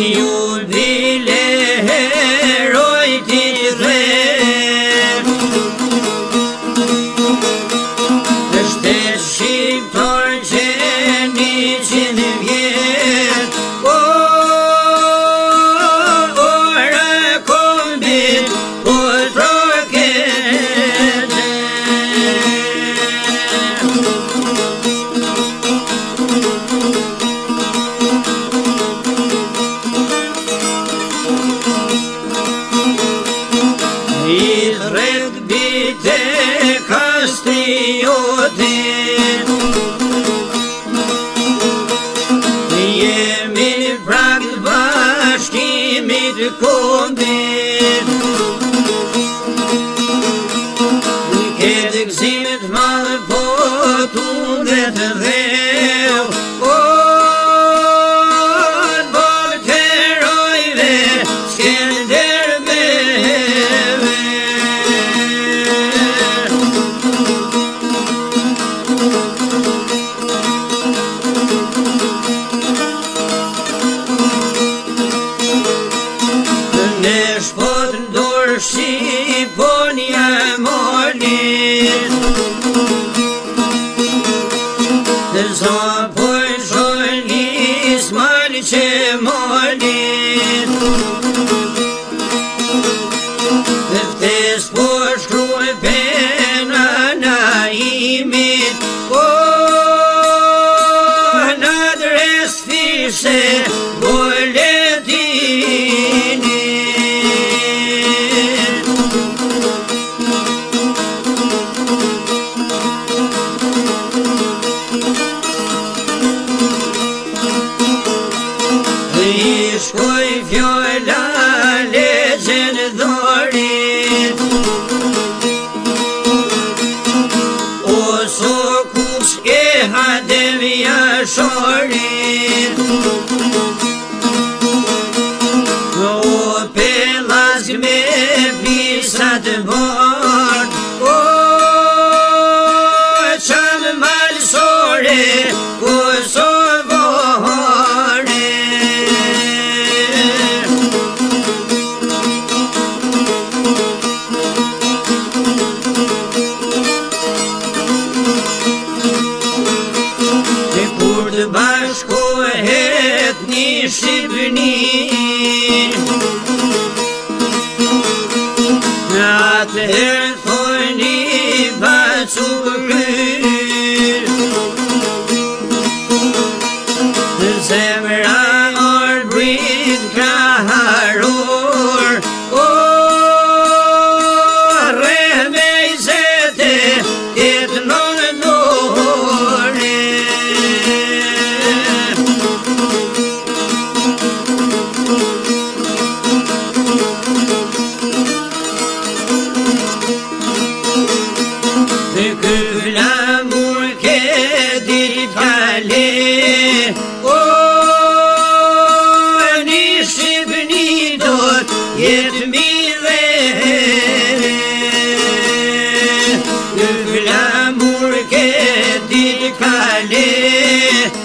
Ju bile heroj t'i dhem, Shtet shqiptar që 100 vjet, ora kombit po troket. I thret bite kastriotin, jemi prak bashkimit kombit. Këtë gëzimit madhe po tunde të dheu, bol të herojve Skenderbeve. Në shpot ndorë Shqiponia molit, Zapoj sholis mal që molit, Ftes po shkruaj pena na imit, në adres fishe boletinit. I shkoj fjolla legendarit, o so kush e hadem jasharit, o pelazg me pisat bart, qam malsore kosovare. Kur të bashkohet një Shqipëni, atëherë thoni bacuryr, zemra arbrit ka harur, rreme I zete jetë në nore. Ky flamur ke dirit kale, një Shqipëni do t'jetë mire. Ky flamur ke dirit kale,